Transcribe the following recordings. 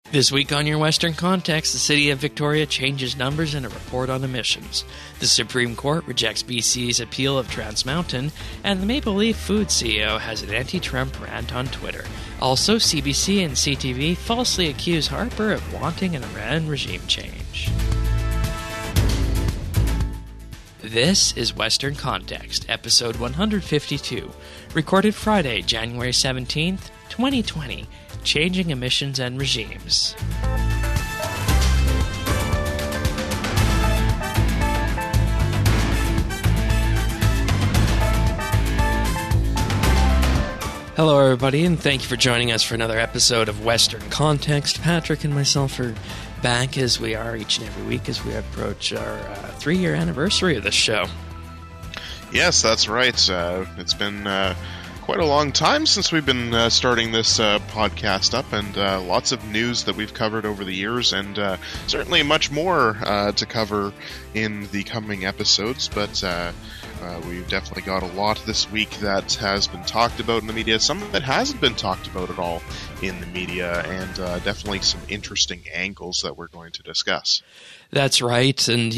This week on Your Western Context, the City of Victoria changes numbers in a report on emissions. The Supreme Court rejects BC's appeal of Trans Mountain, and the Maple Leaf Food CEO has an anti-Trump rant on Twitter. Also, CBC and CTV falsely accuse Harper of wanting an Iran regime change. This is Western Context, episode 152, recorded Friday, January 17th, 2020. Changing Emissions and Regimes. Hello, everybody, and thank you for joining us for another episode of Western Context. Patrick and myself are back as we are each and every week as we approach our 3-year anniversary of this show. Yes, that's right. It's been quite a long time since we've been starting this podcast up, and lots of news that we've covered over the years, and certainly much more to cover in the coming episodes, but we've definitely got a lot this week that has been talked about in the media, some that hasn't been talked about at all in the media, and definitely some interesting angles that we're going to discuss. That's right, and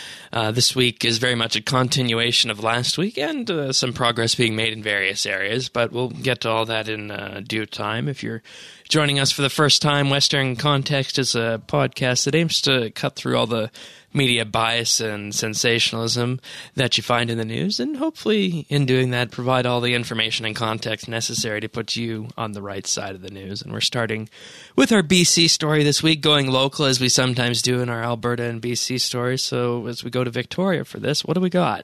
this week is very much a continuation of last week, and some progress being made in various areas, but we'll get to all that in due time. If you're joining us for the first time, Western Context is a podcast that aims to cut through all the media bias and sensationalism that you find in the news, and hopefully in doing that provide all the information and context necessary to put you on the right side of the news. And we're starting with our BC story this week, going local as we sometimes do in our Alberta and BC stories. So as we go to Victoria for this, what do we got?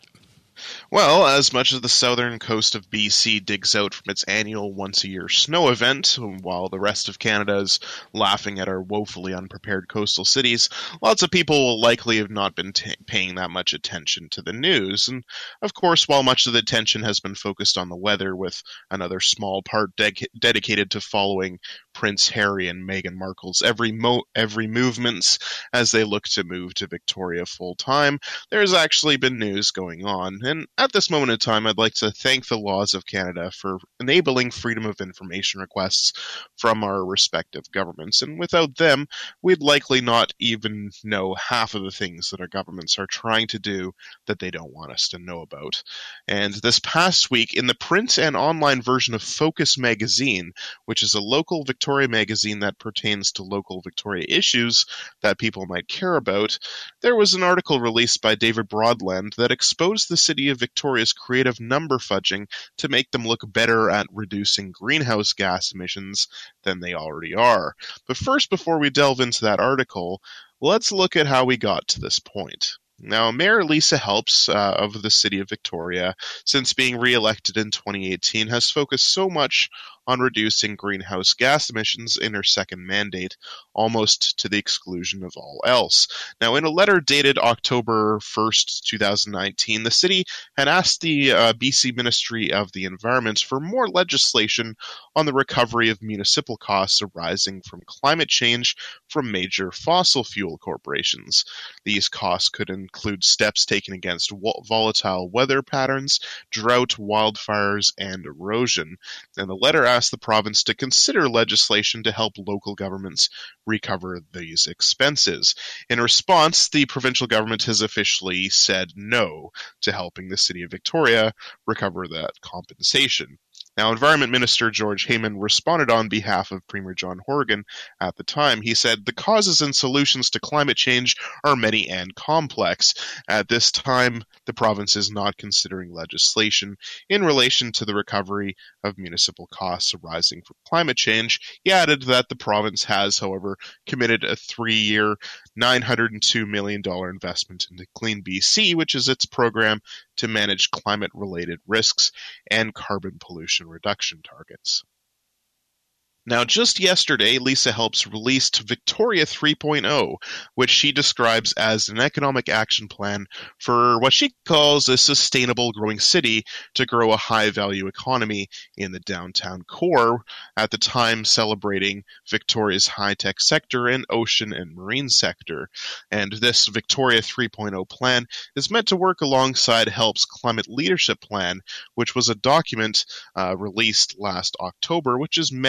Well, as much as the southern coast of BC digs out from its annual once-a-year snow event, while the rest of Canada is laughing at our woefully unprepared coastal cities, lots of people will likely have not been paying that much attention to the news. And, of course, while much of the attention has been focused on the weather, with another small part dedicated to following Prince Harry and Meghan Markle's every movements as they look to move to Victoria full-time, there's actually been news going on. And at this moment in time, I'd like to thank the laws of Canada for enabling freedom of information requests from our respective governments. And without them, we'd likely not even know half of the things that our governments are trying to do that they don't want us to know about. And this past week, in the print and online version of Focus magazine, which is a local Victoria magazine that pertains to local Victoria issues that people might care about, there was an article released by David Broadland that exposed the city of Victoria's creative number fudging to make them look better at reducing greenhouse gas emissions than they already are. But first, before we delve into that article, let's look at how we got to this point. Now, Mayor Lisa Helps of the city of Victoria, since being re-elected in 2018, has focused so much on reducing greenhouse gas emissions in her second mandate, almost to the exclusion of all else. Now, in a letter dated October 1st, 2019, the city had asked the BC Ministry of the Environment for more legislation on the recovery of municipal costs arising from climate change from major fossil fuel corporations. These costs could include steps taken against volatile weather patterns, drought, wildfires, and erosion. And the letter asked the province to consider legislation to help local governments recover these expenses. In response, the provincial government has officially said no to helping the city of Victoria recover that compensation. Now, Environment Minister George Heyman responded on behalf of Premier John Horgan at the time. He said, "The causes and solutions to climate change are many and complex. At this time, the province is not considering legislation in relation to the recovery of municipal costs arising from climate change." He added that the province has, however, committed a 3-year, $902 million investment into Clean BC, which is its program to manage climate-related risks and carbon pollution reduction targets. Now, just yesterday, Lisa Helps released Victoria 3.0, which she describes as an economic action plan for what she calls a sustainable growing city to grow a high-value economy in the downtown core, at the time celebrating Victoria's high-tech sector and ocean and marine sector. And this Victoria 3.0 plan is meant to work alongside Help's Climate Leadership Plan, which was a document released last October, which is meant to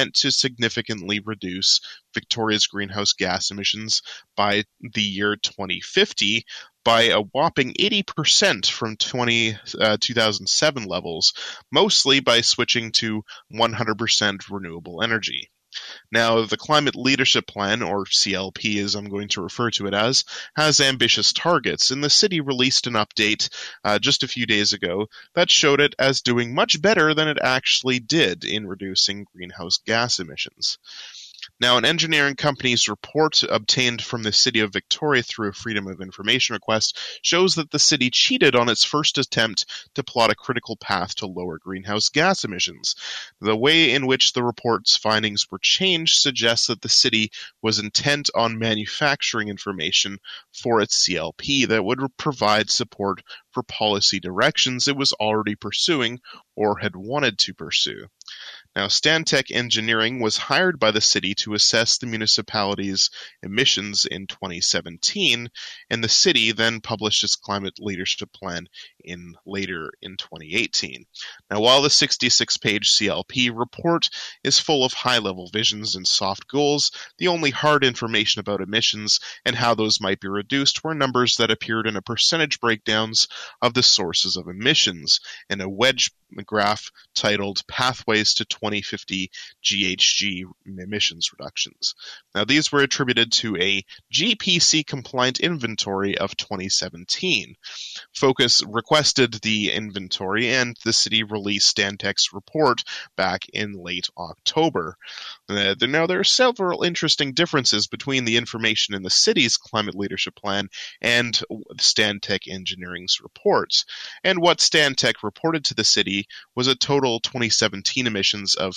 significantly reduce Victoria's greenhouse gas emissions by the year 2050 by a whopping 80% from 2007 levels, mostly by switching to 100% renewable energy. Now, the Climate Leadership Plan, or CLP as I'm going to refer to it as, has ambitious targets, and the city released an update just a few days ago that showed it as doing much better than it actually did in reducing greenhouse gas emissions. Now, an engineering company's report obtained from the City of Victoria through a Freedom of Information request shows that the city cheated on its first attempt to plot a critical path to lower greenhouse gas emissions. The way in which the report's findings were changed suggests that the city was intent on manufacturing information for its CLP that would provide support for policy directions it was already pursuing or had wanted to pursue. Now, Stantec Engineering was hired by the city to assess the municipality's emissions in 2017, and the city then published its climate leadership plan later in 2018. Now, while the 66-page CLP report is full of high-level visions and soft goals, the only hard information about emissions and how those might be reduced were numbers that appeared in a percentage breakdowns of the sources of emissions and a wedge graph titled Pathways to 2050 GHG Emissions Reductions. Now, these were attributed to a GPC-compliant inventory of 2017. Focus requested the inventory, and the city released Stantec's report back in late October. Now, there are several interesting differences between the information in the city's climate leadership plan and Stantec Engineering's reports. And what Stantec reported to the city was a total 2017 emissions of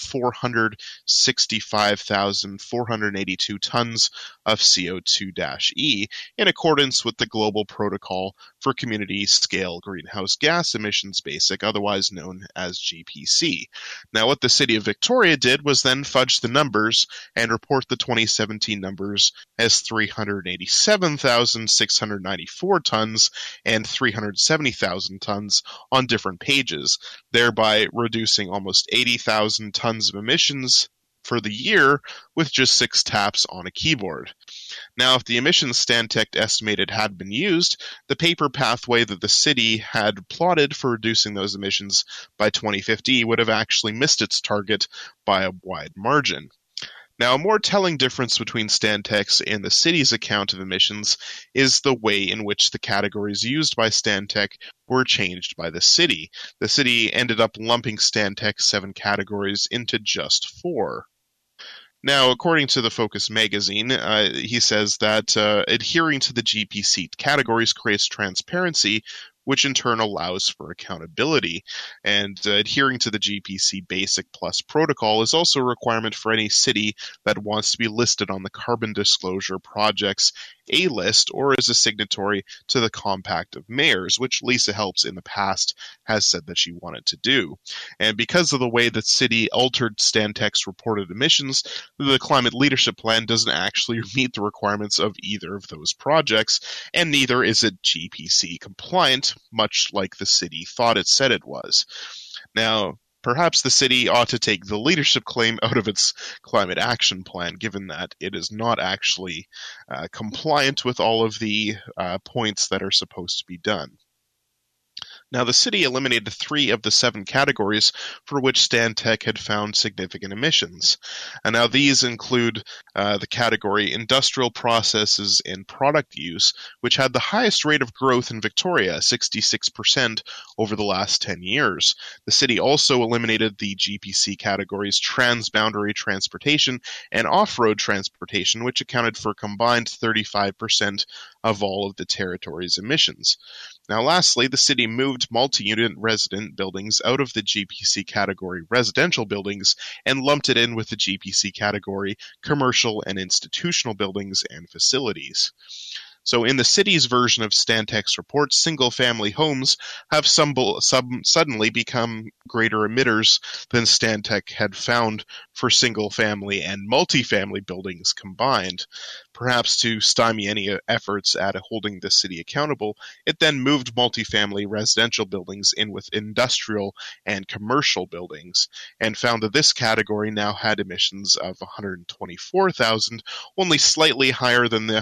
465,482 tons of CO2-E in accordance with the Global Protocol for Community-Scale Greenhouse Gas Emissions Basic, otherwise known as GPC. Now, what the City of Victoria did was then fudge the numbers and report the 2017 numbers as 387,694 tons and 370,000 tons on different pages, thereby reducing almost 80,000 tons of emissions for the year with just 6 taps on a keyboard. Now, if the emissions Stantec estimated had been used, the paper pathway that the city had plotted for reducing those emissions by 2050 would have actually missed its target by a wide margin. Now, a more telling difference between Stantec's and the city's account of emissions is the way in which the categories used by Stantec were changed by the city. The city ended up lumping Stantec's 7 categories into just 4. Now, according to the Focus magazine, he says that adhering to the GPC categories creates transparency, which in turn allows for accountability. And adhering to the GPC Basic Plus protocol is also a requirement for any city that wants to be listed on the Carbon Disclosure Project's A-list or as a signatory to the Compact of Mayors, which Lisa Helps in the past has said that she wanted to do. And because of the way that city altered Stantec's reported emissions, the Climate Leadership Plan doesn't actually meet the requirements of either of those projects, and neither is it GPC compliant, much like the city thought it said it was. Now, perhaps the city ought to take the leadership claim out of its climate action plan, given that it is not actually compliant with all of the points that are supposed to be done. Now, the city eliminated 3 of the 7 categories for which Stantec had found significant emissions. And now these include the category Industrial Processes and Product Use, which had the highest rate of growth in Victoria, 66% over the last 10 years. The city also eliminated the GPC categories Transboundary Transportation and Off-Road Transportation, which accounted for a combined 35% of all of the territory's emissions. Now, lastly, the city moved multi-unit resident buildings out of the GPC category residential buildings and lumped it in with the GPC category commercial and institutional buildings and facilities. So in the city's version of Stantec's report, single-family homes have suddenly become greater emitters than Stantec had found for single-family and multifamily buildings combined. Perhaps to stymie any efforts at holding the city accountable, it then moved multifamily residential buildings in with industrial and commercial buildings, and found that this category now had emissions of 124,000, only slightly higher than the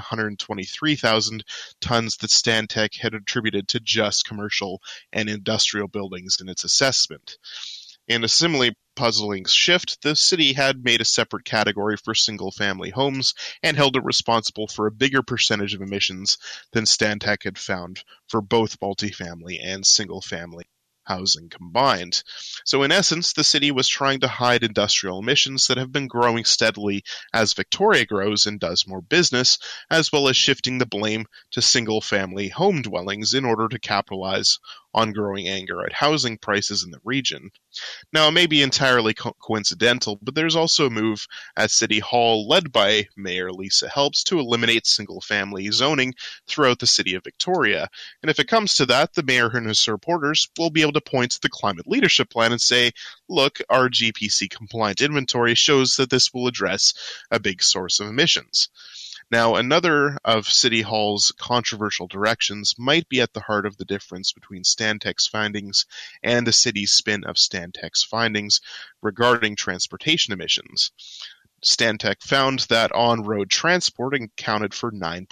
123,000 tons that Stantec had attributed to just commercial and industrial buildings in its assessment. In a similarly puzzling shift, the city had made a separate category for single-family homes and held it responsible for a bigger percentage of emissions than Stantec had found for both multifamily and single-family housing combined. So in essence, the city was trying to hide industrial emissions that have been growing steadily as Victoria grows and does more business, as well as shifting the blame to single-family home dwellings in order to capitalize on growing anger at housing prices in the region. Now, it may be entirely coincidental, but there's also a move at City Hall led by Mayor Lisa Helps to eliminate single-family zoning throughout the city of Victoria. And if it comes to that, the mayor and his supporters will be able to point to the Climate Leadership Plan and say, look, our GPC-compliant inventory shows that this will address a big source of emissions. Now, another of City Hall's controversial directions might be at the heart of the difference between Stantec's findings and the city's spin of Stantec's findings regarding transportation emissions. Stantec found that on-road transport accounted for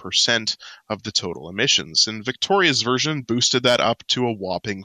9% of the total emissions, and Victoria's version boosted that up to a whopping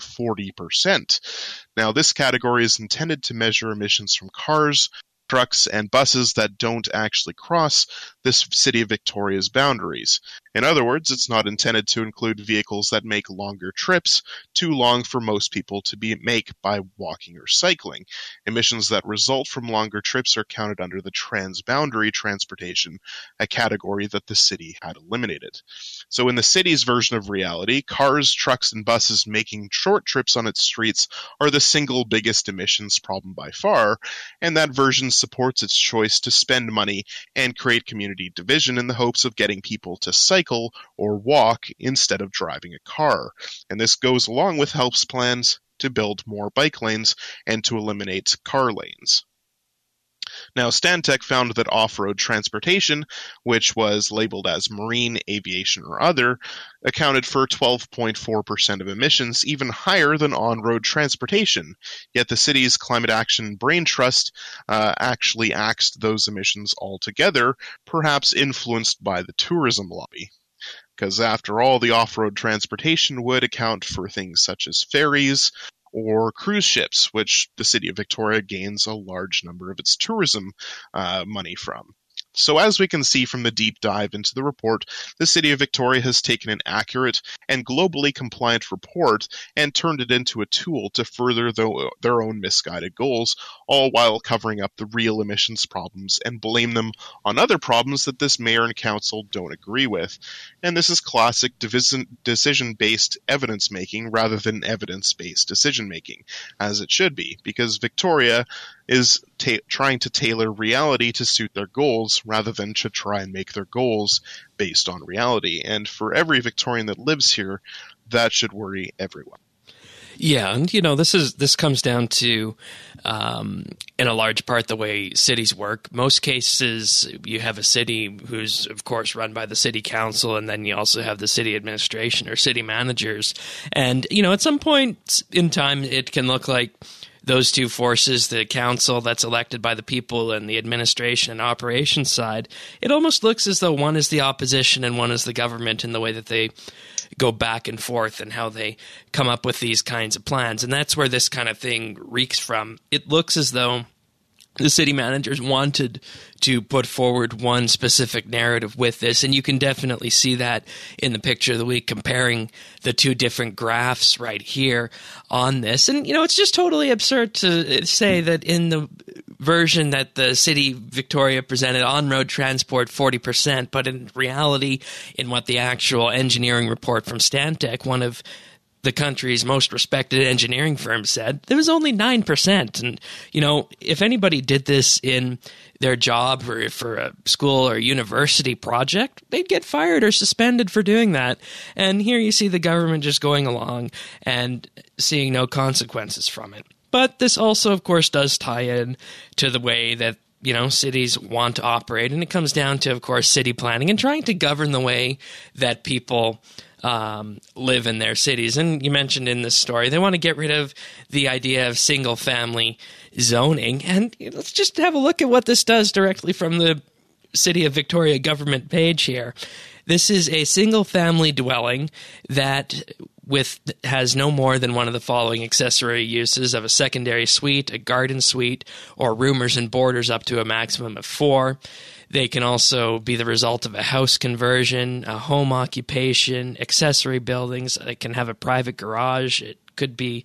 40%. Now, this category is intended to measure emissions from cars, trucks, and buses that don't actually cross this city of Victoria's boundaries. In other words, it's not intended to include vehicles that make longer trips, too long for most people to make by walking or cycling. Emissions that result from longer trips are counted under the transboundary transportation, a category that the city had eliminated. So in the city's version of reality, cars, trucks, and buses making short trips on its streets are the single biggest emissions problem by far, and that version supports its choice to spend money and create community division in the hopes of getting people to cycle or walk instead of driving a car. And this goes along with Help's plans to build more bike lanes and to eliminate car lanes. Now, Stantec found that off-road transportation, which was labeled as marine, aviation, or other, accounted for 12.4% of emissions, even higher than on-road transportation. Yet the city's Climate Action Brain Trust actually axed those emissions altogether, perhaps influenced by the tourism lobby. Because after all, the off-road transportation would account for things such as ferries, or cruise ships, which the city of Victoria gains a large number of its tourism money from. So as we can see from the deep dive into the report, the City of Victoria has taken an accurate and globally compliant report and turned it into a tool to further their own misguided goals, all while covering up the real emissions problems and blame them on other problems that this mayor and council don't agree with. And this is classic decision-based evidence-making rather than evidence-based decision-making, as it should be, because Victoria is trying to tailor reality to suit their goals rather than to try and make their goals based on reality. And for every Victorian that lives here, that should worry everyone. Yeah, and this comes down to, in a large part, the way cities work. Most cases, you have a city who's, of course, run by the city council, and then you also have the city administration or city managers. And, at some point in time, it can look like those two forces, the council that's elected by the people and the administration and operations side, it almost looks as though one is the opposition and one is the government in the way that they go back and forth and how they come up with these kinds of plans. And that's where this kind of thing reeks from. It looks as though the city managers wanted to put forward one specific narrative with this, and you can definitely see that in the picture of the week, comparing the two different graphs right here on this. And, it's just totally absurd to say that in the version that the city Victoria presented, on-road transport 40%, but in reality, in what the actual engineering report from Stantec, one of the country's most respected engineering firm said, there was only 9%. And, if anybody did this in their job or for a school or university project, they'd get fired or suspended for doing that. And here you see the government just going along and seeing no consequences from it. But this also, of course, does tie in to the way that cities want to operate. And it comes down to, of course, city planning and trying to govern the way that people live in their cities. And you mentioned in this story, they want to get rid of the idea of single-family zoning. And let's just have a look at what this does directly from the City of Victoria government page here. This is a single-family dwelling that has no more than one of the following accessory uses of a secondary suite, a garden suite, or roomers and boarders up to a maximum of 4. They can also be the result of a house conversion, a home occupation, accessory buildings. It can have a private garage. It could be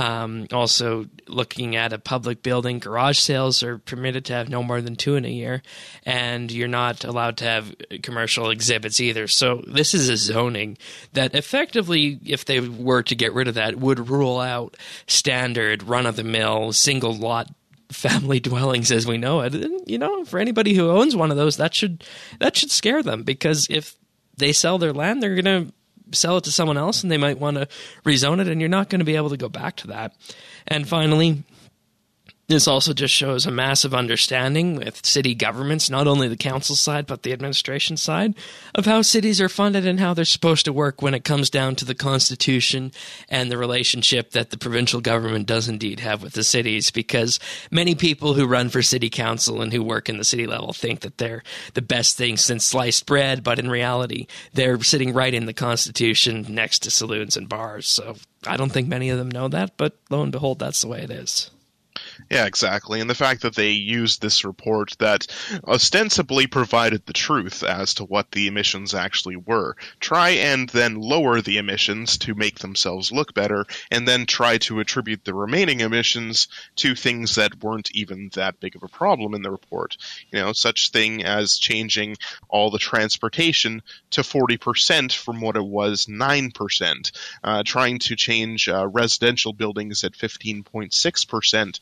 also looking at a public building. Garage sales are permitted to have no more than 2 in a year, and you're not allowed to have commercial exhibits either. So this is a zoning that effectively, if they were to get rid of that, would rule out standard run-of-the-mill single lot family dwellings as we know it. And, for anybody who owns one of those, that should scare them, because if they sell their land, they're going to sell it to someone else and they might want to rezone it, and you're not going to be able to go back to that. And finally, this also just shows a massive understanding with city governments, not only the council side, but the administration side, of how cities are funded and how they're supposed to work when it comes down to the Constitution and the relationship that the provincial government does indeed have with the cities. Because many people who run for city council and who work in the city level think that they're the best thing since sliced bread, but in reality, they're sitting right in the Constitution next to saloons and bars. So I don't think many of them know that, but lo and behold, that's the way it is. Yeah, exactly. And the fact that they used this report that ostensibly provided the truth as to what the emissions actually were, try and then lower the emissions to make themselves look better, and then try to attribute the remaining emissions to things that weren't even that big of a problem in the report. Such thing as changing all the transportation to 40% from what it was 9%, trying to change residential buildings at 15.6%,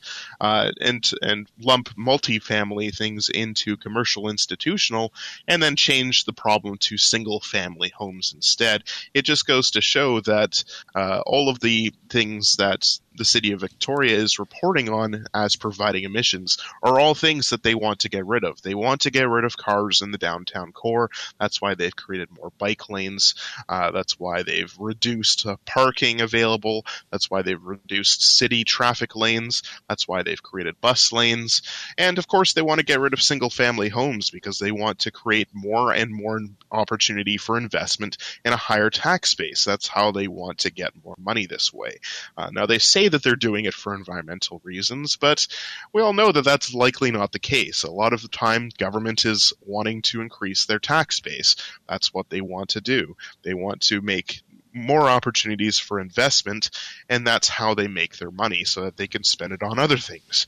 and lump multifamily things into commercial institutional, and then change the problem to single-family homes instead. It just goes to show that all of the things that the City of Victoria is reporting on as providing emissions are all things that they want to get rid of. They want to get rid of cars in the downtown core. That's why they've created more bike lanes. That's why they've reduced parking available. That's why they've reduced city traffic lanes. That's why they've created bus lanes. And of course, they want to get rid of single-family homes because they want to create more and more opportunity for investment in a higher tax base. That's how they want to get more money this way. Now, they say that they're doing it for environmental reasons, but we all know that that's likely not the case. A lot of the time, government is wanting to increase their tax base. That's what they want to do. They want to make more opportunities for investment, and that's how they make their money so that they can spend it on other things.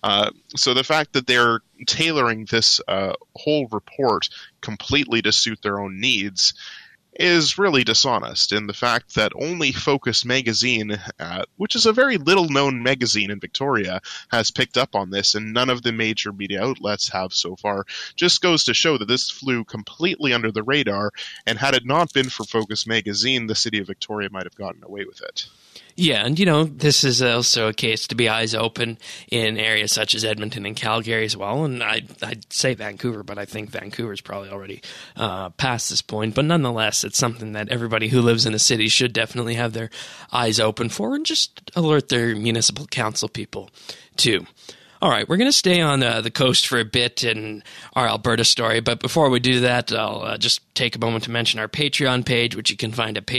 So the fact that they're tailoring this whole report completely to suit their own needs is really dishonest, and the fact that only Focus magazine, which is a very little-known magazine in Victoria, has picked up on this, and none of the major media outlets have so far, just goes to show that this flew completely under the radar, and had it not been for Focus magazine, the City of Victoria might have gotten away with it. Yeah, and this is also a case to be eyes open in areas such as Edmonton and Calgary as well. And I'd say Vancouver, but I think Vancouver's probably already past this point. But nonetheless, it's something that everybody who lives in a city should definitely have their eyes open for, and just alert their municipal council people too. All right, we're going to stay on the coast for a bit in our Alberta story, but before we do that, I'll just take a moment to mention our Patreon page, which you can find at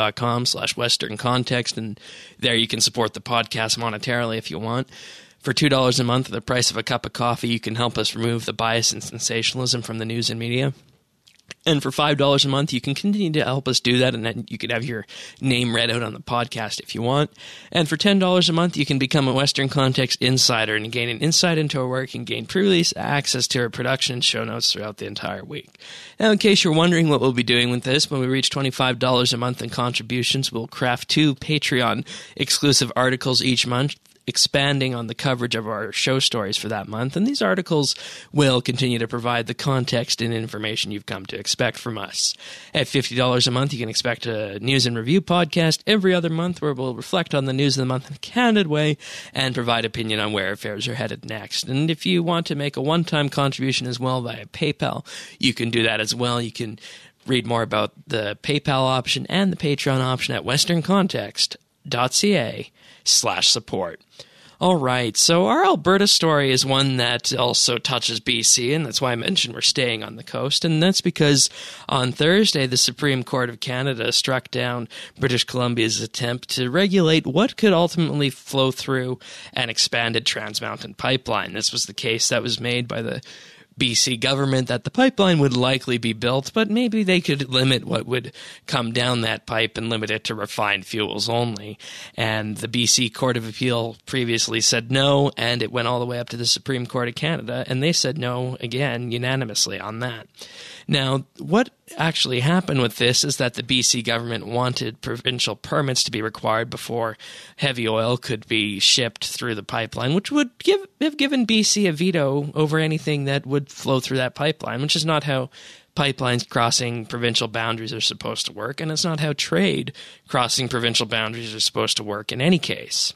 patreon.com/westerncontext, and there you can support the podcast monetarily if you want. For $2 a month, the price of a cup of coffee, you can help us remove the bias and sensationalism from the news and media. And for $5 a month, you can continue to help us do that, and then you could have your name read out on the podcast if you want. And for $10 a month, you can become a Western Context Insider and gain an insight into our work and gain pre-release access to our production and show notes throughout the entire week. Now, in case you're wondering what we'll be doing with this, when we reach $25 a month in contributions, we'll craft 2 Patreon-exclusive articles each month, expanding on the coverage of our show stories for that month, and these articles will continue to provide the context and information you've come to expect from us. At $50 a month, you can expect a news and review podcast every other month where we'll reflect on the news of the month in a candid way and provide opinion on where affairs are headed next. And if you want to make a one-time contribution as well via PayPal, you can do that as well. You can read more about the PayPal option and the Patreon option at westerncontext.ca/support. All right, so our Alberta story is one that also touches BC, and that's why I mentioned we're staying on the coast, and that's because on Thursday, the Supreme Court of Canada struck down British Columbia's attempt to regulate what could ultimately flow through an expanded Trans Mountain pipeline. This was the case that was made by the BC government that the pipeline would likely be built, but maybe they could limit what would come down that pipe and limit it to refined fuels only. And the BC Court of Appeal previously said no, and it went all the way up to the Supreme Court of Canada, and they said no again unanimously on that. Now, what actually happened with this is that the BC government wanted provincial permits to be required before heavy oil could be shipped through the pipeline, which would have given BC a veto over anything that would flow through that pipeline, which is not how pipelines crossing provincial boundaries are supposed to work, and it's not how trade crossing provincial boundaries are supposed to work in any case.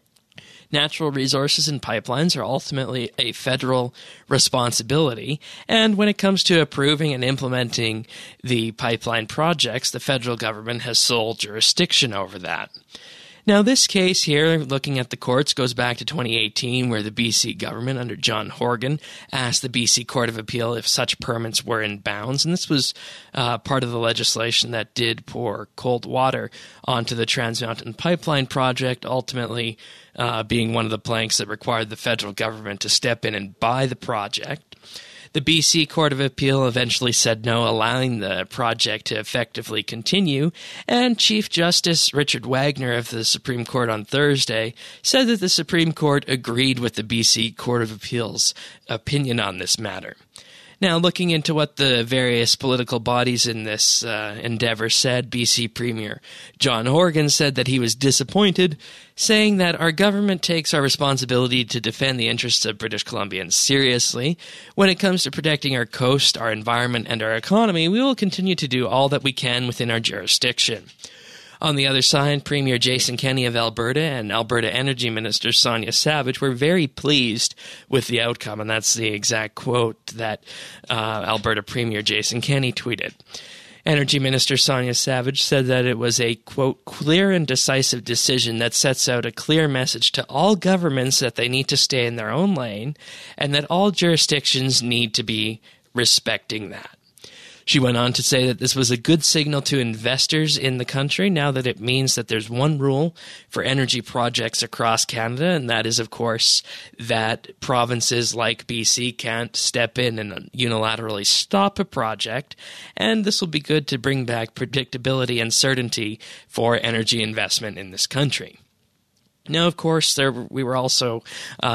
Natural resources and pipelines are ultimately a federal responsibility, and when it comes to approving and implementing the pipeline projects, the federal government has sole jurisdiction over that. Now, this case here, looking at the courts, goes back to 2018, where the BC government, under John Horgan, asked the BC Court of Appeal if such permits were in bounds, and this was part of the legislation that did pour cold water onto the Trans Mountain Pipeline project, ultimately being one of the planks that required the federal government to step in and buy the project. The BC Court of Appeal eventually said no, allowing the project to effectively continue, and Chief Justice Richard Wagner of the Supreme Court on Thursday said that the Supreme Court agreed with the BC Court of Appeal's opinion on this matter. Now, looking into what the various political bodies in this endeavor said, BC Premier John Horgan said that he was disappointed, saying that our government takes our responsibility to defend the interests of British Columbians seriously. When it comes to protecting our coast, our environment, and our economy, we will continue to do all that we can within our jurisdiction. On the other side, Premier Jason Kenney of Alberta and Alberta Energy Minister Sonia Savage were very pleased with the outcome, and that's the exact quote that Alberta Premier Jason Kenney tweeted. Energy Minister Sonia Savage said that it was a, quote, clear and decisive decision that sets out a clear message to all governments that they need to stay in their own lane and that all jurisdictions need to be respecting that. She went on to say that this was a good signal to investors in the country now that it means that there's one rule for energy projects across Canada, and that is, of course, that provinces like BC can't step in and unilaterally stop a project, and this will be good to bring back predictability and certainty for energy investment in this country. Now, of course, we were also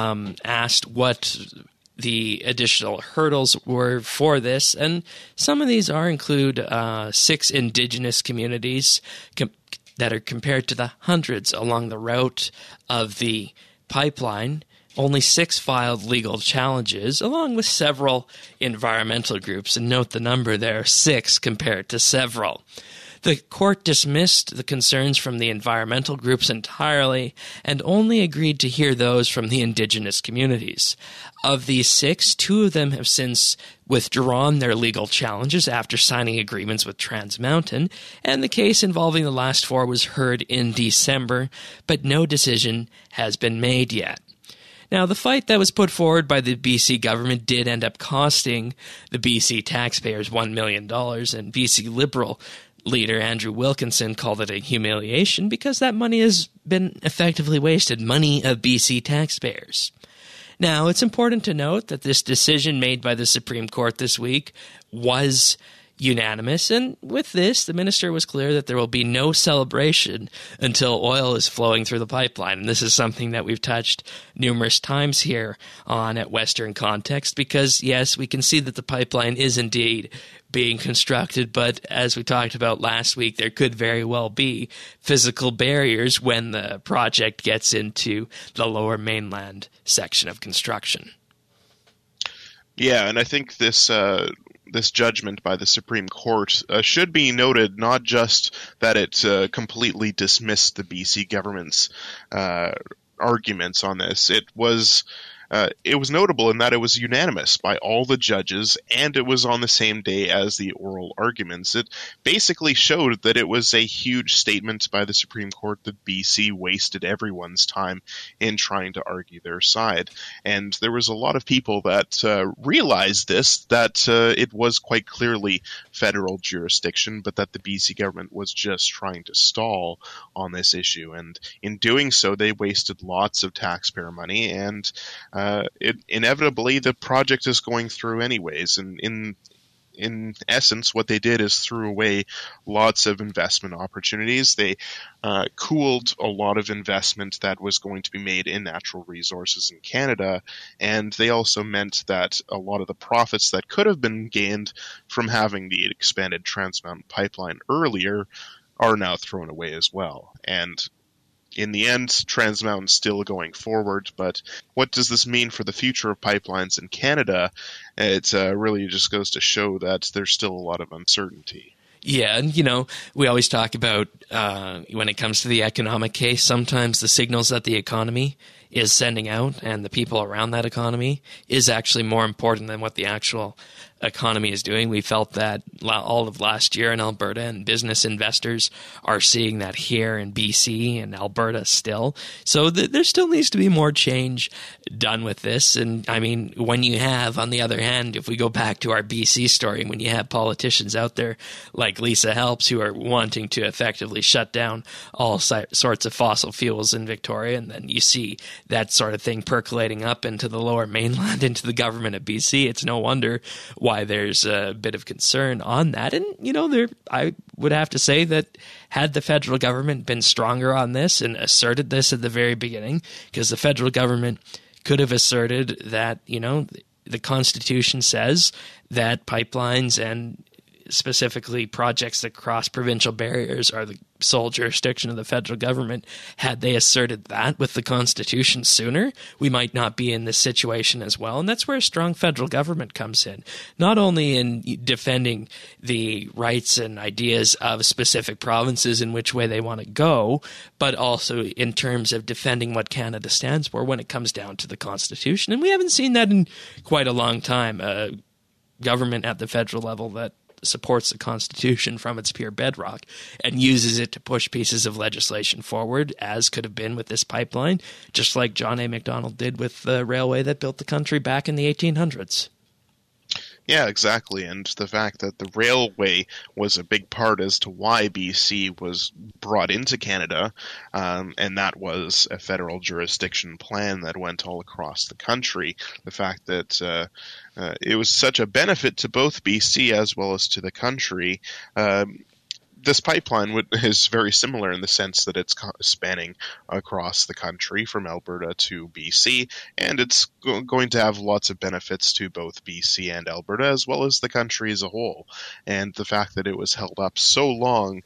asked what the additional hurdles were for this, and some of these include 6 Indigenous communities that are compared to the hundreds along the route of the pipeline. Only 6 filed legal challenges, along with several environmental groups, and note the number there, 6 compared to several. The court dismissed the concerns from the environmental groups entirely and only agreed to hear those from the Indigenous communities. Of these 6, 2 of them have since withdrawn their legal challenges after signing agreements with Trans Mountain, and the case involving the last 4 was heard in December, but no decision has been made yet. Now, the fight that was put forward by the BC government did end up costing the BC taxpayers $1 million, and BC Liberal leader Andrew Wilkinson called it a humiliation because that money has been effectively wasted, money of BC taxpayers. Now, it's important to note that this decision made by the Supreme Court this week was unanimous. And with this, the minister was clear that there will be no celebration until oil is flowing through the pipeline. And this is something that we've touched numerous times here on at Western Context, because, yes, we can see that the pipeline is indeed being constructed, but as we talked about last week, there could very well be physical barriers when the project gets into the Lower Mainland section of construction. Yeah, and I think this judgment by the Supreme Court should be noted, not just that it completely dismissed the BC government's arguments on this. It was notable in that it was unanimous by all the judges, and it was on the same day as the oral arguments. It basically showed that it was a huge statement by the Supreme Court that BC wasted everyone's time in trying to argue their side. And there was a lot of people that realized this, that it was quite clearly federal jurisdiction, but that the BC government was just trying to stall on this issue. And in doing so, they wasted lots of taxpayer money, and inevitably the project is going through anyways. And in essence, what they did is threw away lots of investment opportunities. They cooled a lot of investment that was going to be made in natural resources in Canada, and they also meant that a lot of the profits that could have been gained from having the expanded Trans Mountain Pipeline earlier are now thrown away as well. And in the end, Trans Mountain's still going forward, but what does this mean for the future of pipelines in Canada? It really just goes to show that there's still a lot of uncertainty. Yeah, and we always talk about when it comes to the economic case, sometimes the signals that the economy is sending out and the people around that economy is actually more important than what the actual economy is doing. We felt that all of last year in Alberta, and business investors are seeing that here in BC and Alberta still. So there still needs to be more change done with this. And I mean, when you have, on the other hand, if we go back to our BC story, when you have politicians out there like Lisa Helps who are wanting to effectively shut down all sorts of fossil fuels in Victoria, and then you see that sort of thing percolating up into the Lower Mainland, into the government of BC, it's no wonder why there's a bit of concern on that. And, I would have to say that had the federal government been stronger on this and asserted this at the very beginning, because the federal government could have asserted that, the Constitution says that pipelines and specifically projects that cross provincial barriers are the sole jurisdiction of the federal government. Had they asserted that with the Constitution sooner, we might not be in this situation as well. And that's where a strong federal government comes in, not only in defending the rights and ideas of specific provinces in which way they want to go, but also in terms of defending what Canada stands for when it comes down to the Constitution. And we haven't seen that in quite a long time. A government at the federal level that supports the Constitution from its pure bedrock and uses it to push pieces of legislation forward, as could have been with this pipeline, just like John A. Macdonald did with the railway that built the country back in the 1800s. Yeah, exactly. And the fact that the railway was a big part as to why BC was brought into Canada, and that was a federal jurisdiction plan that went all across the country. The fact that it was such a benefit to both BC as well as to the country. This pipeline is very similar in the sense that it's spanning across the country from Alberta to BC, and it's going to have lots of benefits to both BC and Alberta, as well as the country as a whole. And the fact that it was held up so long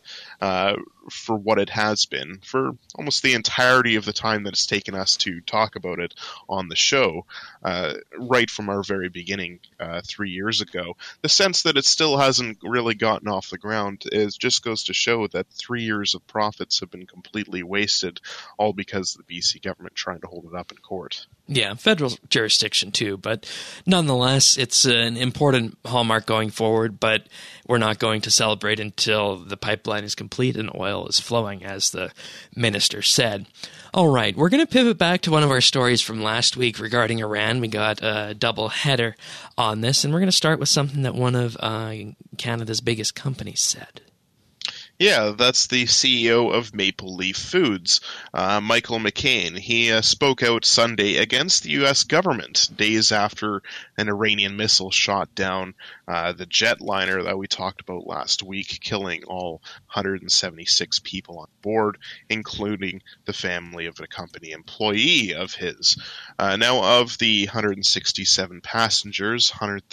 for what it has been, for almost the entirety of the time that it's taken us to talk about it on the show, right from our very beginning 3 years ago, the sense that it still hasn't really gotten off the ground just goes to show that 3 years of profits have been completely wasted, all because the BC government trying to hold it up in court. Yeah, federal jurisdiction too, but nonetheless, it's an important hallmark going forward, but we're not going to celebrate until the pipeline is complete and oil is flowing, as the minister said. All right, we're going to pivot back to one of our stories from last week regarding Iran. We got a double header on this, and we're going to start with something that one of Canada's biggest companies said. Yeah, that's the CEO of Maple Leaf Foods, Michael McCain. He spoke out Sunday against the U.S. government days after an Iranian missile shot down the jetliner that we talked about last week, killing all 176 people on board, including the family of a company employee of his. Now, of the 167 passengers,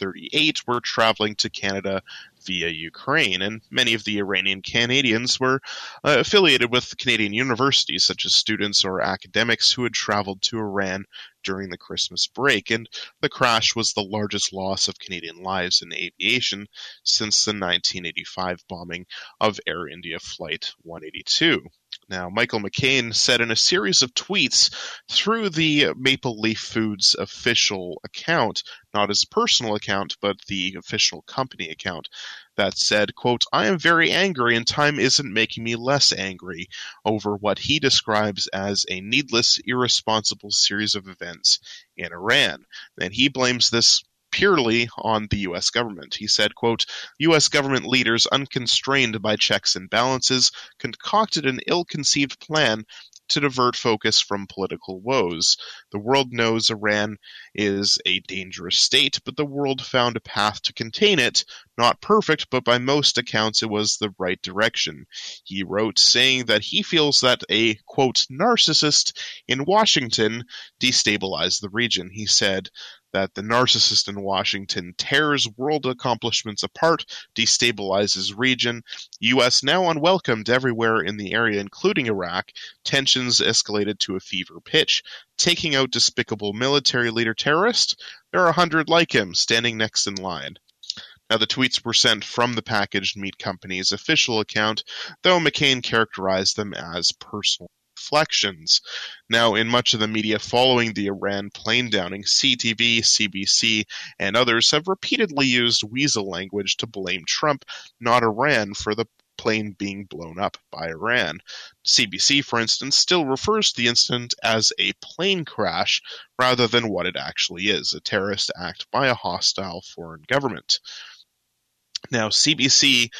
138 were traveling to Canada via Ukraine, and many of the Iranian Canadians were affiliated with Canadian universities, such as students or academics who had traveled to Iran during the Christmas break, and the crash was the largest loss of Canadian lives in aviation since the 1985 bombing of Air India Flight 182. Now, Michael McCain said in a series of tweets through the Maple Leaf Foods official account, not his personal account, but the official company account, that said, quote, "I am very angry and time isn't making me less angry over what he describes as a needless, irresponsible series of events in Iran." And he blames this purely on the U.S. government. He said, quote, "U.S. government leaders, unconstrained by checks and balances, concocted an ill-conceived plan to divert focus from political woes. The world knows Iran is a dangerous state, but the world found a path to contain it. Not perfect, but by most accounts it was the right direction." He wrote, saying that he feels that a, quote, "narcissist in Washington destabilized the region." He said that the narcissist in Washington tears world accomplishments apart, destabilizes region. U.S. now unwelcomed everywhere in the area, including Iraq. Tensions escalated to a fever pitch. Taking out despicable military leader terrorist? There are 100 like him standing next in line. Now, the tweets were sent from the packaged meat company's official account, though McCain characterized them as personal reflections. Now, in much of the media following the Iran plane downing, CTV, CBC, and others have repeatedly used weasel language to blame Trump, not Iran, for the plane being blown up by Iran. CBC, for instance, still refers to the incident as a plane crash rather than what it actually is, a terrorist act by a hostile foreign government. Now, CBC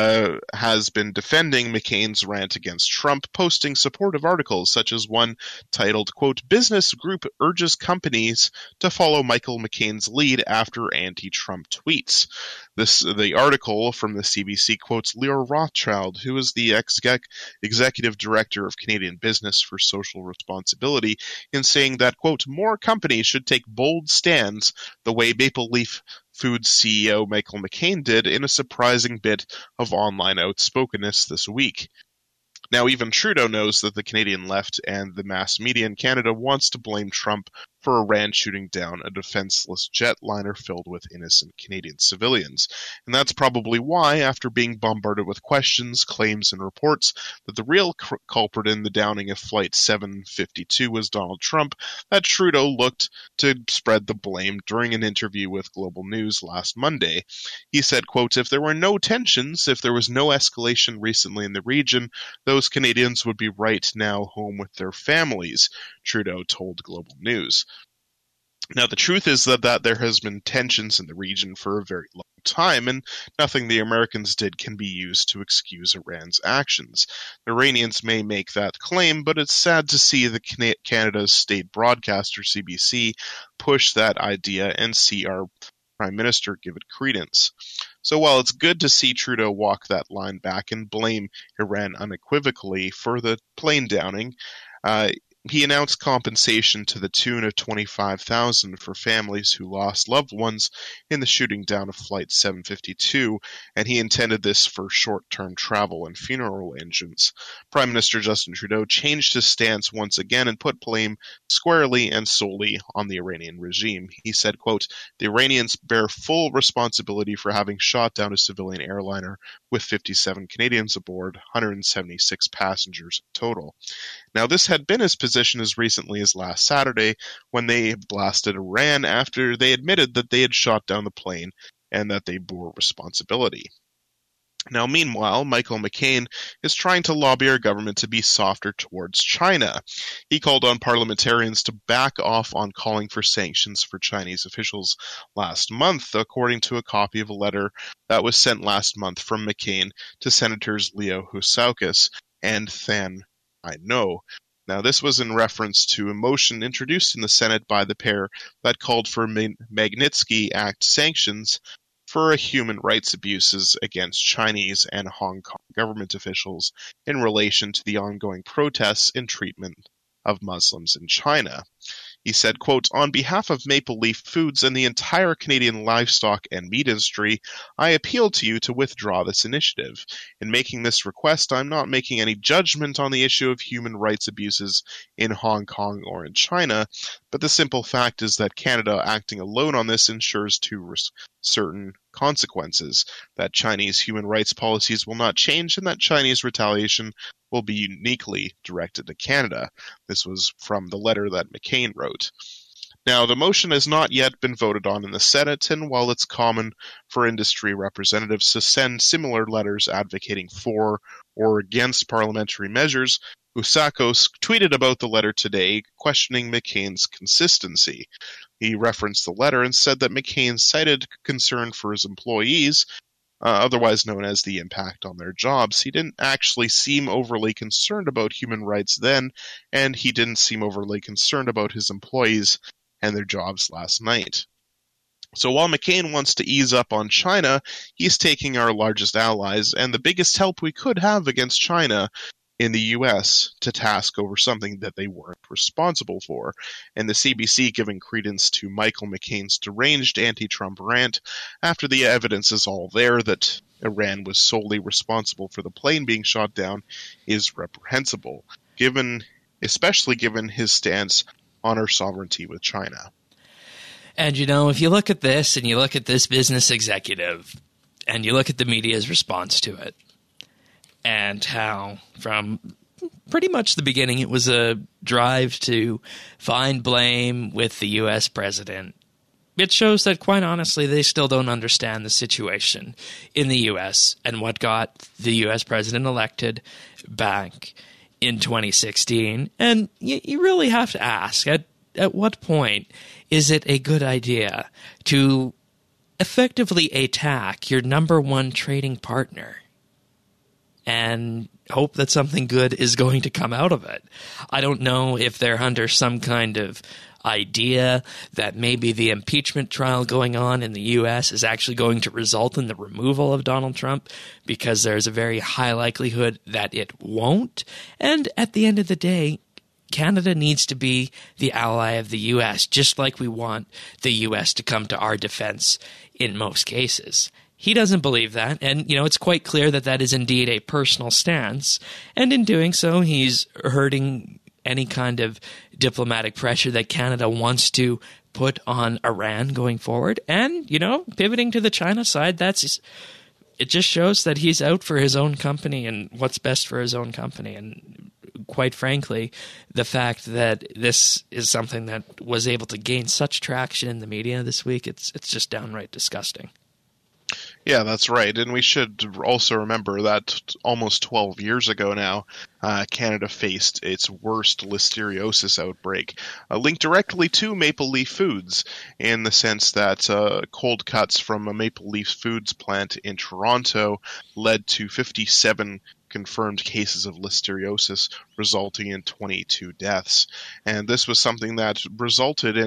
has been defending McCain's rant against Trump, posting supportive articles such as one titled, quote, "Business Group Urges Companies to Follow Michael McCain's Lead After Anti-Trump Tweets." The article from the CBC quotes Leo Rothschild, who is the executive director of Canadian Business for Social Responsibility, in saying that, quote, "More companies should take bold stands the way Maple Leaf Foods CEO Michael McCain did in a surprising bit of online outspokenness this week." Now, even Trudeau knows that the Canadian left and the mass media in Canada wants to blame Trump for Iran shooting down a defenseless jetliner filled with innocent Canadian civilians. And that's probably why, after being bombarded with questions, claims, and reports that the real culprit in the downing of Flight 752 was Donald Trump, that Trudeau looked to spread the blame during an interview with Global News last Monday. He said, quote, "If there were no tensions, if there was no escalation recently in the region, those Canadians would be right now home with their families," Trudeau told Global News. Now, the truth is that there has been tensions in the region for a very long time, and nothing the Americans did can be used to excuse Iran's actions. The Iranians may make that claim, but it's sad to see Canada's state broadcaster, CBC, push that idea and see our Prime Minister give it credence. So while it's good to see Trudeau walk that line back and blame Iran unequivocally for the plane downing, he announced compensation to the tune of $25,000 for families who lost loved ones in the shooting down of Flight 752, and he intended this for short-term travel and funeral arrangements. Prime Minister Justin Trudeau changed his stance once again and put blame squarely and solely on the Iranian regime. He said, quote, "The Iranians bear full responsibility for having shot down a civilian airliner with 57 Canadians aboard, 176 passengers total." Now, this had been his position as recently as last Saturday when they blasted Iran after they admitted that they had shot down the plane and that they bore responsibility. Now, meanwhile, Michael McCain is trying to lobby our government to be softer towards China. He called on parliamentarians to back off on calling for sanctions for Chinese officials last month, according to a copy of a letter that was sent last month from McCain to Senators Leo Housakos and Than I-No. Now, this was in reference to a motion introduced in the Senate by the pair that called for Magnitsky Act sanctions for human rights abuses against Chinese and Hong Kong government officials in relation to the ongoing protests and treatment of Muslims in China. He said, quote, "On behalf of Maple Leaf Foods and the entire Canadian livestock and meat industry, I appeal to you to withdraw this initiative. In making this request, I'm not making any judgment on the issue of human rights abuses in Hong Kong or in China, but the simple fact is that Canada acting alone on this ensures two certain consequences, that Chinese human rights policies will not change and that Chinese retaliation will be uniquely directed to Canada." This was from the letter that McCain wrote. Now, the motion has not yet been voted on in the Senate, and while it's common for industry representatives to send similar letters advocating for or against parliamentary measures, Housakos tweeted about the letter today, questioning McCain's consistency. He referenced the letter and said that McCain cited concern for his employees, otherwise known as the impact on their jobs. He didn't actually seem overly concerned about human rights then, and he didn't seem overly concerned about his employees and their jobs last night. So while McCain wants to ease up on China, he's taking our largest allies and the biggest help we could have against China in the U.S. to task over something that they weren't responsible for. And the CBC giving credence to Michael McCain's deranged anti-Trump rant after the evidence is all there that Iran was solely responsible for the plane being shot down is reprehensible, especially given his stance on our sovereignty with China. And, if you look at this and you look at this business executive and you look at the media's response to it, and how from pretty much the beginning it was a drive to find blame with the U.S. president, it shows that, quite honestly, they still don't understand the situation in the U.S. and what got the U.S. president elected back in 2016. And you really have to ask, at what point is it a good idea to effectively attack your number one trading partner and hope that something good is going to come out of it? I don't know if they're under some kind of idea that maybe the impeachment trial going on in the U.S. is actually going to result in the removal of Donald Trump, because there's a very high likelihood that it won't. And at the end of the day, Canada needs to be the ally of the U.S., just like we want the U.S. to come to our defense in most cases. He doesn't believe that, and, it's quite clear that that is indeed a personal stance, and in doing so, he's hurting any kind of diplomatic pressure that Canada wants to put on Iran going forward. And, pivoting to the China side, it just shows that he's out for his own company and what's best for his own company. And quite frankly, the fact that this is something that was able to gain such traction in the media this week, it's just downright disgusting. Yeah, that's right. And we should also remember that almost 12 years ago now, Canada faced its worst listeriosis outbreak, linked directly to Maple Leaf Foods, in the sense that cold cuts from a Maple Leaf Foods plant in Toronto led to 57 confirmed cases of listeriosis, resulting in 22 deaths. And this was something that resulted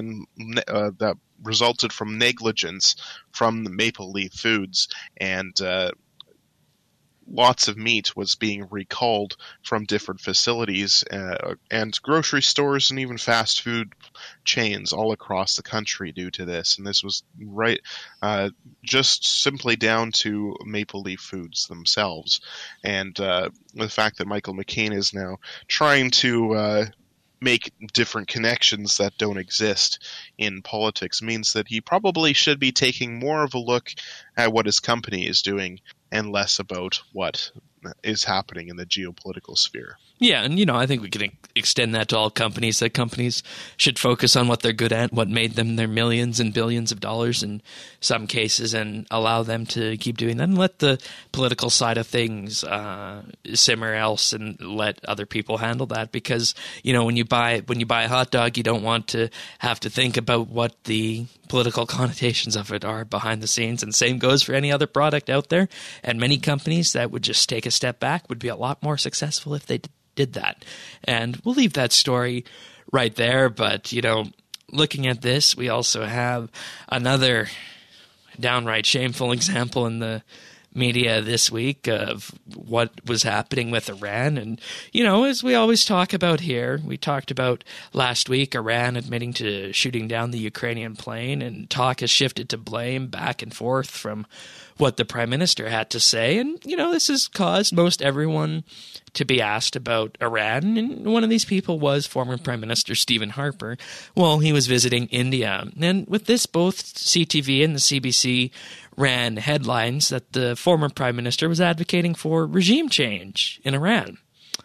from negligence from the Maple Leaf Foods, and lots of meat was being recalled from different facilities and grocery stores and even fast food chains all across the country due to this. And this was just simply down to Maple Leaf Foods themselves. And the fact that Michael McCain is now trying to make different connections that don't exist in politics means that he probably should be taking more of a look at what his company is doing and less about what is happening in the geopolitical sphere. Yeah, and I think we can extend that to all companies, that companies should focus on what they're good at, what made them their millions and billions of dollars in some cases, and allow them to keep doing that, and let the political side of things simmer else, and let other people handle that. Because when you buy a hot dog, you don't want to have to think about what the political connotations of it are behind the scenes, and same goes for any other product out there. And many companies that would just take a step back would be a lot more successful if they did that. And we'll leave that story right there. But, looking at this, we also have another downright shameful example in the media this week of what was happening with Iran. And, as we always talk about here, we talked about last week Iran admitting to shooting down the Ukrainian plane, and talk has shifted to blame back and forth from what the prime minister had to say. And, this has caused most everyone to be asked about Iran. And one of these people was former Prime Minister Stephen Harper while he was visiting India. And with this, both CTV and the CBC ran headlines that the former Prime Minister was advocating for regime change in Iran.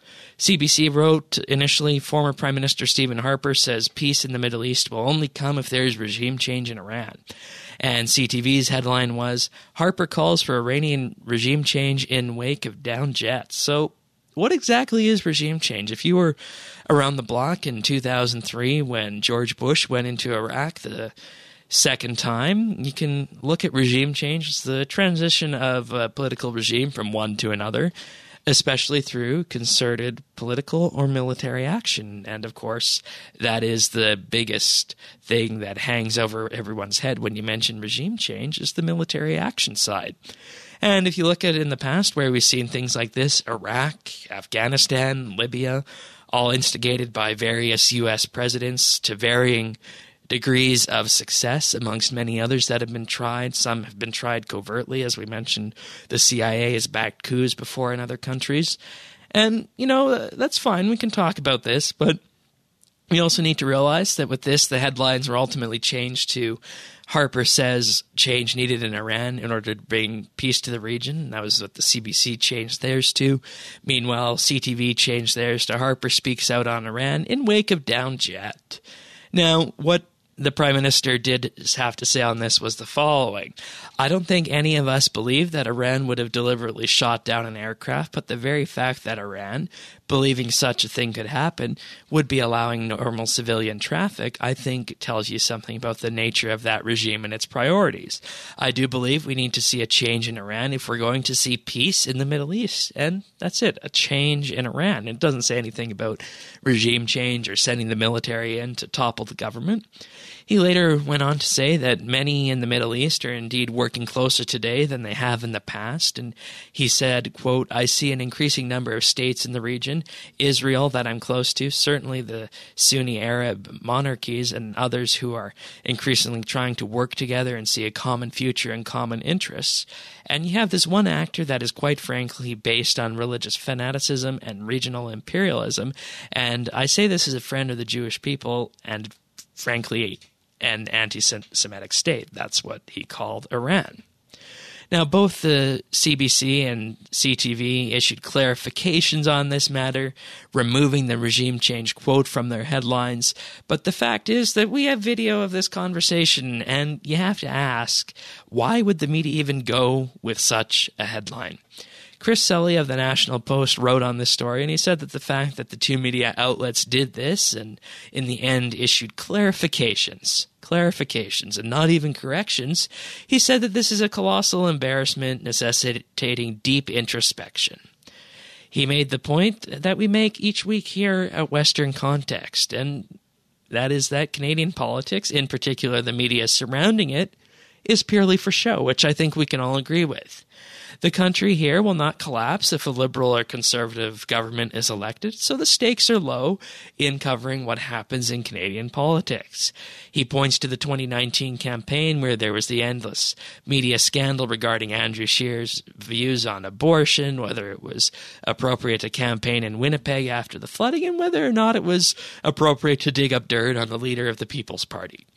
CBC wrote initially, former Prime Minister Stephen Harper says peace in the Middle East will only come if there is regime change in Iran. And CTV's headline was, Harper calls for Iranian regime change in wake of down jets. So what exactly is regime change? If you were around the block in 2003 when George Bush went into Iraq the second time, you can look at regime change as the transition of a political regime from one to another, especially through concerted political or military action. And of course, that is the biggest thing that hangs over everyone's head when you mention regime change, is the military action side. And if you look at it in the past where we've seen things like this, Iraq, Afghanistan, Libya, all instigated by various U.S. presidents to varying degrees of success amongst many others that have been tried. Some have been tried covertly. As we mentioned, the CIA has backed coups before in other countries. And, that's fine. We can talk about this, but we also need to realize that with this, the headlines were ultimately changed to Harper says change needed in Iran in order to bring peace to the region. That was what the CBC changed theirs to. Meanwhile, CTV changed theirs to Harper speaks out on Iran in wake of down jet. Now, what the Prime Minister did have to say on this was the following. I don't think any of us believe that Iran would have deliberately shot down an aircraft, but the very fact that Iran, believing such a thing could happen, would be allowing normal civilian traffic, I think tells you something about the nature of that regime and its priorities. I do believe we need to see a change in Iran if we're going to see peace in the Middle East. And that's it, a change in Iran. It doesn't say anything about regime change or sending the military in to topple the government. He later went on to say that many in the Middle East are indeed working closer today than they have in the past. And he said, quote, I see an increasing number of states in the region, Israel that I'm close to, certainly the Sunni Arab monarchies and others who are increasingly trying to work together and see a common future and common interests. And you have this one actor that is quite frankly based on religious fanaticism and regional imperialism. And I say this as a friend of the Jewish people and frankly an anti-Semitic state. That's what he called Iran. Now, both the CBC and CTV issued clarifications on this matter, removing the regime change quote from their headlines. But the fact is that we have video of this conversation, and you have to ask, why would the media even go with such a headline? Chris Selly of the National Post wrote on this story, and he said that the fact that the two media outlets did this and in the end issued clarifications and not even corrections, he said that this is a colossal embarrassment necessitating deep introspection. He made the point that we make each week here at Western Context, and that is that Canadian politics, in particular the media surrounding it, is purely for show, which I think we can all agree with. The country here will not collapse if a liberal or conservative government is elected, so the stakes are low in covering what happens in Canadian politics. He points to the 2019 campaign where there was the endless media scandal regarding Andrew Scheer's views on abortion, whether it was appropriate to campaign in Winnipeg after the flooding, and whether or not it was appropriate to dig up dirt on the leader of the People's Party.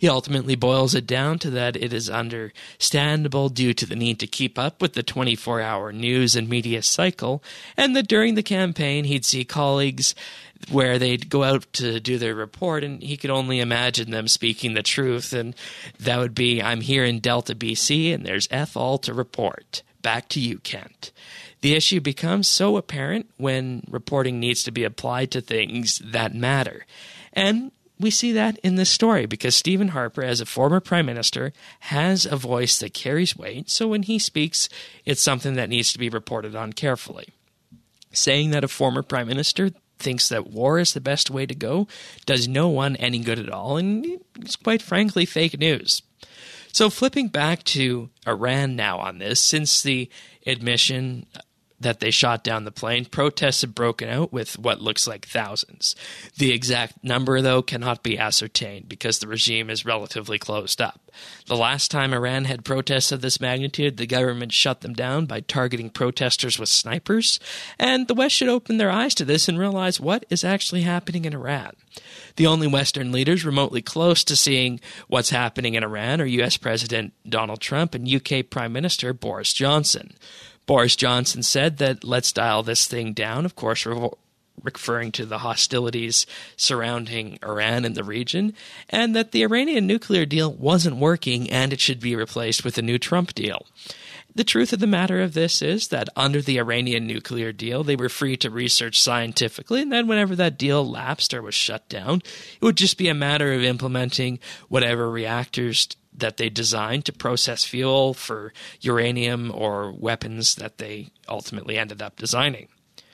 He ultimately boils it down to that it is understandable due to the need to keep up with the 24-hour news and media cycle, and that during the campaign he'd see colleagues where they'd go out to do their report, and he could only imagine them speaking the truth, and that would be, I'm here in Delta, BC, and there's F all to report. Back to you, Kent. The issue becomes so apparent when reporting needs to be applied to things that matter. And we see that in this story because Stephen Harper, as a former prime minister, has a voice that carries weight, so when he speaks, it's something that needs to be reported on carefully. Saying that a former prime minister thinks that war is the best way to go does no one any good at all, and it's quite frankly fake news. So flipping back to Iran now on this, since the admission that they shot down the plane, protests have broken out with what looks like thousands. The exact number, though, cannot be ascertained because the regime is relatively closed up. The last time Iran had protests of this magnitude, the government shut them down by targeting protesters with snipers, and the West should open their eyes to this and realize what is actually happening in Iran. The only Western leaders remotely close to seeing what's happening in Iran are U.S. President Donald Trump and UK Prime Minister Boris Johnson. Boris Johnson said that let's dial this thing down, of course, referring to the hostilities surrounding Iran and the region, and that the Iranian nuclear deal wasn't working and it should be replaced with a new Trump deal. The truth of the matter of this is that under the Iranian nuclear deal, they were free to research scientifically, and then whenever that deal lapsed or was shut down, it would just be a matter of implementing whatever reactors that they designed to process fuel for uranium or weapons that they ultimately ended up designing.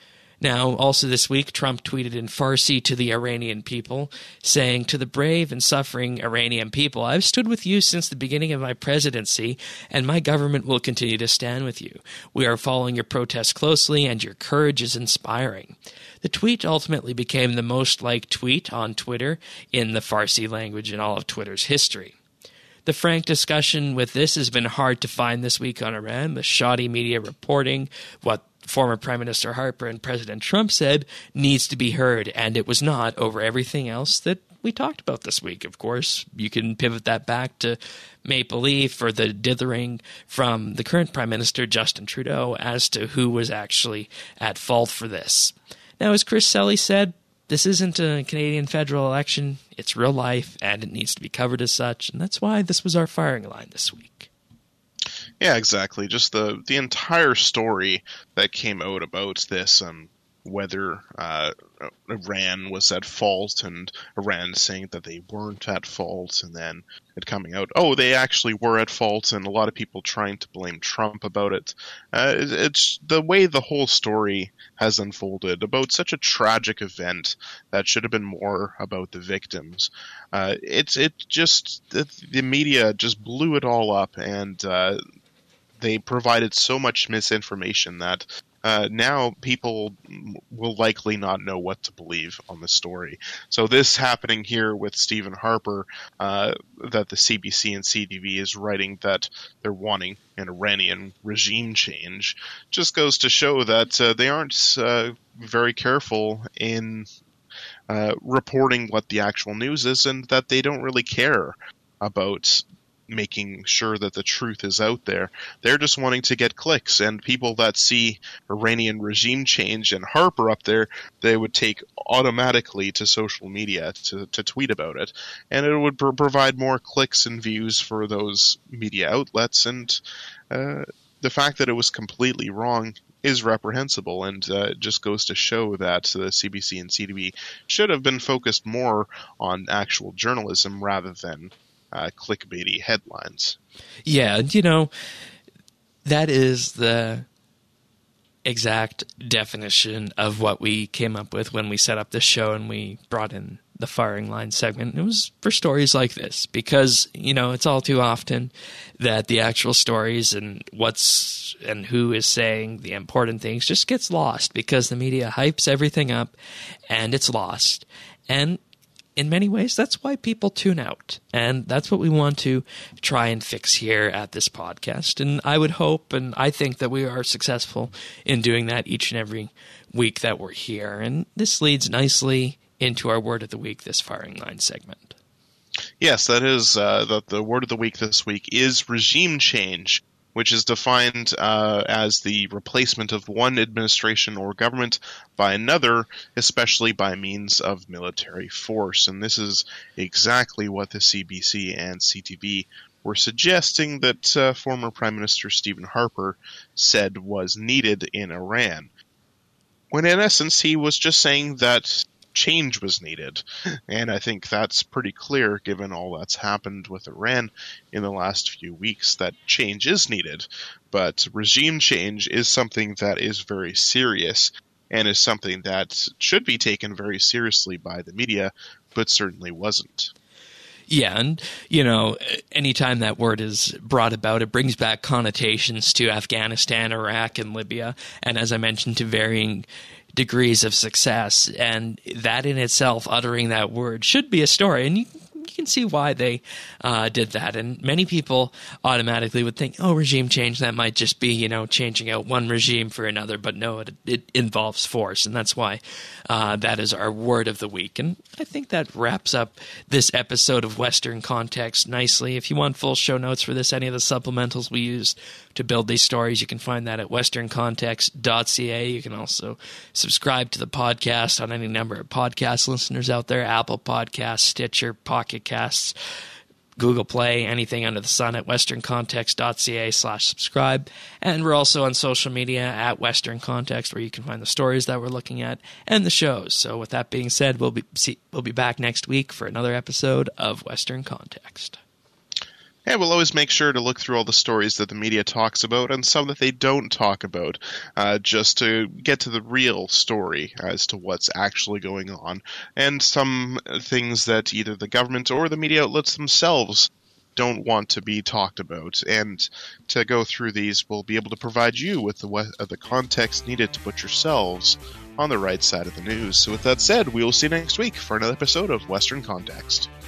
Now, also this week, Trump tweeted in Farsi to the Iranian people, saying, "To the brave and suffering Iranian people, I've stood with you since the beginning of my presidency, and my government will continue to stand with you. We are following your protests closely, and your courage is inspiring." The tweet ultimately became the most liked tweet on Twitter in the Farsi language in all of Twitter's history. The frank discussion with this has been hard to find this week on Iran. The shoddy media reporting what former Prime Minister Harper and President Trump said needs to be heard, and it was not over everything else that we talked about this week. Of course, you can pivot that back to Maple Leaf or the dithering from the current Prime Minister, Justin Trudeau, as to who was actually at fault for this. Now, as Chris Selly said, this isn't a Canadian federal election. It's real life, and it needs to be covered as such, and that's why this was our firing line this week. Yeah, exactly. Just the entire story that came out about this, whether Iran was at fault, and Iran saying that they weren't at fault, and then it coming out, oh, they actually were at fault, and a lot of people trying to blame Trump about it. It's the way the whole story has unfolded about such a tragic event that should have been more about the victims. The media just blew it all up, and they provided so much misinformation that now people will likely not know what to believe on the story. So this happening here with Stephen Harper, that the CBC and CTV is writing that they're wanting an Iranian regime change, just goes to show that they aren't very careful in reporting what the actual news is, and that they don't really care about making sure that the truth is out there. They're just wanting to get clicks, and people that see Iranian regime change and Harper up there, they would take automatically to social media to tweet about it, and it would provide more clicks and views for those media outlets, and the fact that it was completely wrong is reprehensible, and just goes to show that the CBC and CTV should have been focused more on actual journalism rather than clickbaity headlines. Yeah, that is the exact definition of what we came up with when we set up this show and we brought in the firing line segment. It was for stories like this because, it's all too often that the actual stories and what's and who is saying the important things just gets lost because the media hypes everything up and it's lost. And in many ways, that's why people tune out. And that's what we want to try and fix here at this podcast. And I would hope, and I think that we are successful in doing that each and every week that we're here. And this leads nicely into our word of the week, this firing line segment. Yes, that is the word of the week this week is regime change, which is defined as the replacement of one administration or government by another, especially by means of military force. And this is exactly what the CBC and CTV were suggesting that former Prime Minister Stephen Harper said was needed in Iran. When in essence he was just saying that change was needed. And I think that's pretty clear given all that's happened with Iran in the last few weeks, that change is needed. But regime change is something that is very serious and is something that should be taken very seriously by the media, but certainly wasn't. Yeah, and, anytime that word is brought about, it brings back connotations to Afghanistan, Iraq, and Libya, and as I mentioned, to varying degrees of success. And that in itself, uttering that word, should be a story. And you can see why they did that. And many people automatically would think, regime change, that might just be, changing out one regime for another. But no, it involves force. And that's why that is our word of the week. And I think that wraps up this episode of Western Context nicely. If you want full show notes for this, any of the supplementals we used to build these stories, you can find that at westerncontext.ca. You can also subscribe to the podcast on any number of podcast listeners out there, Apple Podcasts, Stitcher, Pocket Casts, Google Play, anything under the sun at westerncontext.ca/subscribe. And we're also on social media at Western Context, where you can find the stories that we're looking at and the shows. So with that being said, we'll be back next week for another episode of Western Context. And we'll always make sure to look through all the stories that the media talks about and some that they don't talk about, just to get to the real story as to what's actually going on, and some things that either the government or the media outlets themselves don't want to be talked about. And to go through these, we'll be able to provide you with the context needed to put yourselves on the right side of the news. So with that said, we will see you next week for another episode of Western Context.